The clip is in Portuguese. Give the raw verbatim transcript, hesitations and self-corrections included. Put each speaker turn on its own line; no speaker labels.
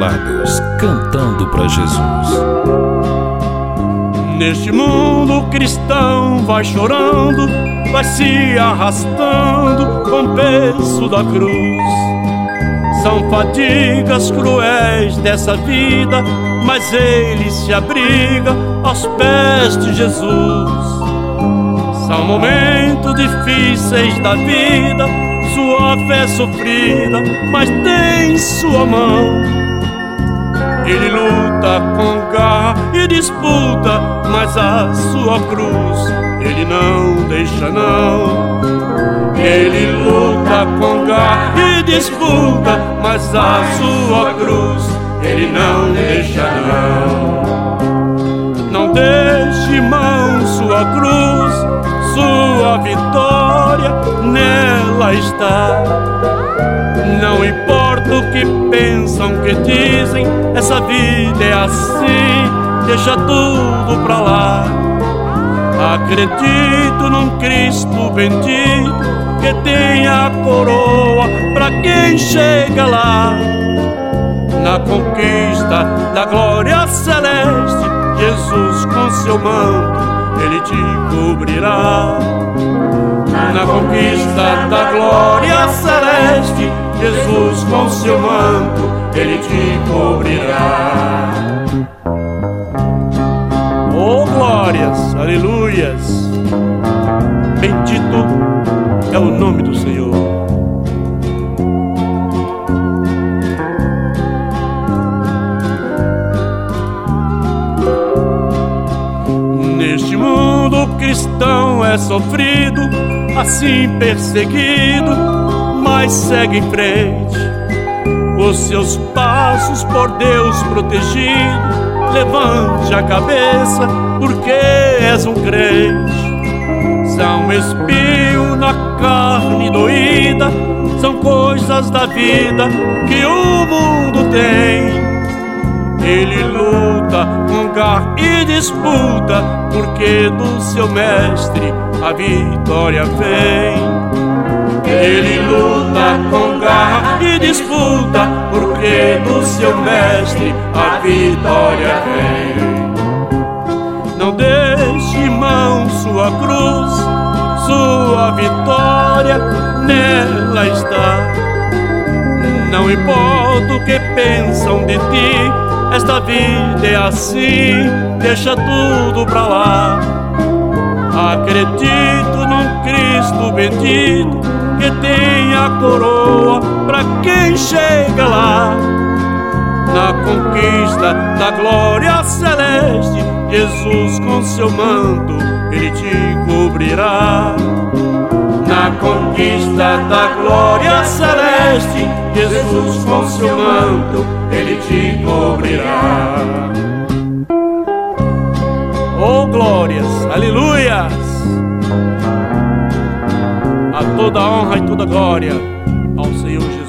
lados, cantando pra Jesus.
Neste mundo o cristão vai chorando, vai se arrastando com o peso da cruz. São fadigas cruéis dessa vida, mas ele se abriga aos pés de Jesus. São momentos difíceis da vida, sua fé sofrida, mas tem sua mão. Ele luta com garra e disputa, mas a sua cruz ele não deixa não. Ele luta com garra e disputa, mas a sua cruz ele não deixa não. Não deixe mão sua cruz, sua vitória nela está. Não importa o que pensam, que dizem, essa vida é assim, deixa tudo pra lá. Acredito num Cristo bendito, que tem a coroa pra quem chega lá. Na conquista da glória celeste, Jesus com seu manto ele te cobrirá. Na conquista da glória celeste, Jesus com seu manto ele te cobrirá. Oh glórias, aleluias, bendito é o nome do Senhor. Neste mundo o cristão é sofrido, assim perseguido, mas segue em frente. Os seus passos por Deus protegido, levante a cabeça, porque és um crente. São espinhos na carne doída, são coisas da vida que o mundo tem. Ele luta com garra e disputa, porque do seu mestre a vitória vem. Ele luta com garra e disputa, porque do seu mestre a vitória vem. Não deixe mão sua cruz, sua vitória nela está. Não importa o que pensam de ti, esta vida é assim, deixa tudo pra lá. Acredito num Cristo bendito, que tem a coroa pra quem chega lá. Na conquista da glória celeste, Jesus com seu manto ele te cobrirá. Na conquista da glória celeste, Jesus com seu manto ele te cobrirá. Oh glórias, aleluias, a toda honra e toda glória ao Senhor Jesus.